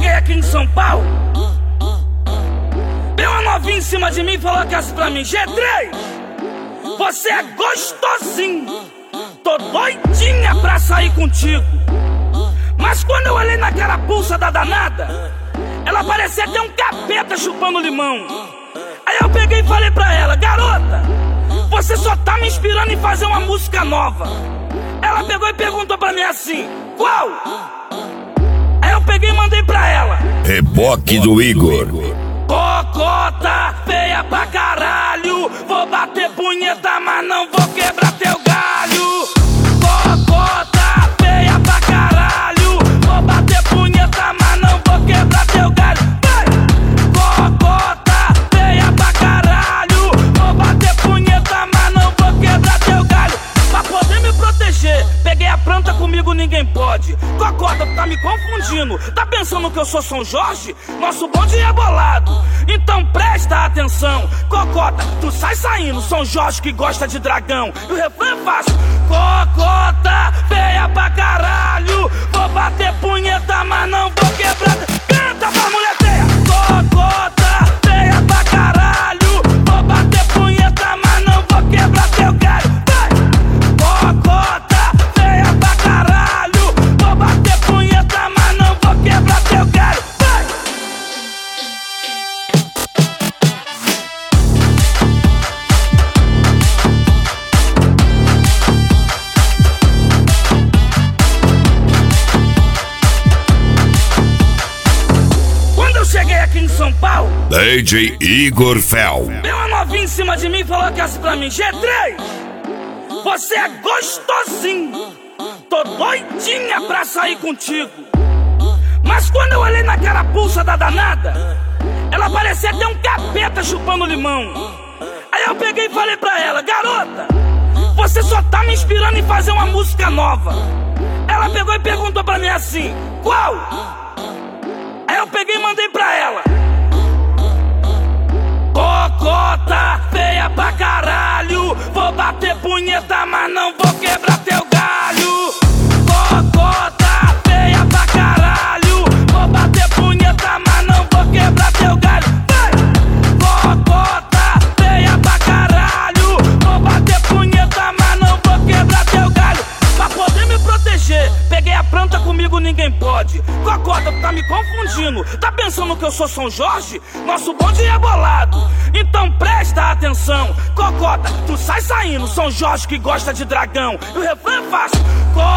cheguei aqui em São Paulo, veio uma novinha em cima de mim e falou assim pra mim: G3, você é gostosinho, tô doidinha pra sair contigo. Mas quando eu olhei naquela pulsa da danada, ela parecia ter um capeta chupando limão. Aí eu peguei e falei pra ela: garota, você só tá me inspirando em fazer uma música nova. Ela pegou e perguntou pra mim assim: qual? Aí eu peguei e mandei pra ela: Reboque do Igor. Cocota feia pra caralho, vou bater punheta, mas não vou quebrar teu galho. Cocota feia pra caralho, vou bater punheta, mas não vou quebrar teu galho. Vai! Cocota feia pra caralho, vou bater punheta, mas não vou quebrar teu galho. Pra poder me proteger, peguei a planta, comigo ninguém pode. Cocota, tu tá me confundindo, tá pensando que eu sou São Jorge? Nosso bonde é bolado, então presta atenção. Cocota, tu sai saindo, São Jorge que gosta de dragão. E o refrão é fácil: cocota feia pra caralho, vou bater punheta, mas não vou quebrar. Canta pra mulher feia. Cocota feia pra caralho, vou bater punheta, mas não vou quebrar teu galho. Vai! Cocota feia pra caralho, vou bater punheta, mas não vou quebrar teu galho. Vai! Quando eu cheguei aqui em São Paulo, DJ Igor Fel. veio uma novinha em cima de mim e falou assim pra mim: G3, você é gostosinho, tô doidinha pra sair contigo. Mas quando eu olhei naquela pulsa da danada, ela parecia ter um capeta chupando limão. Aí eu peguei e falei pra ela: garota, você só tá me inspirando em fazer uma música nova. Ela pegou e perguntou pra mim assim: qual? Aí eu peguei e mandei pra ela: cocota feia pra caralho, vou bater punheta, mas não vou quebrar teu galho. Cocota feia pra caralho, vou bater punheta, mas não vou quebrar teu galho. Vai! Cocota feia pra caralho, vou bater punheta, mas não vou quebrar teu galho. Pra poder me proteger, peguei a planta, comigo ninguém pode. Cocota, tu tá me confundindo, tá pensando que eu sou São Jorge? Nosso bonde é bolado, então presta atenção. Cocota, tu sai saindo, São Jorge que gosta de dragão. E o refrão é fácil: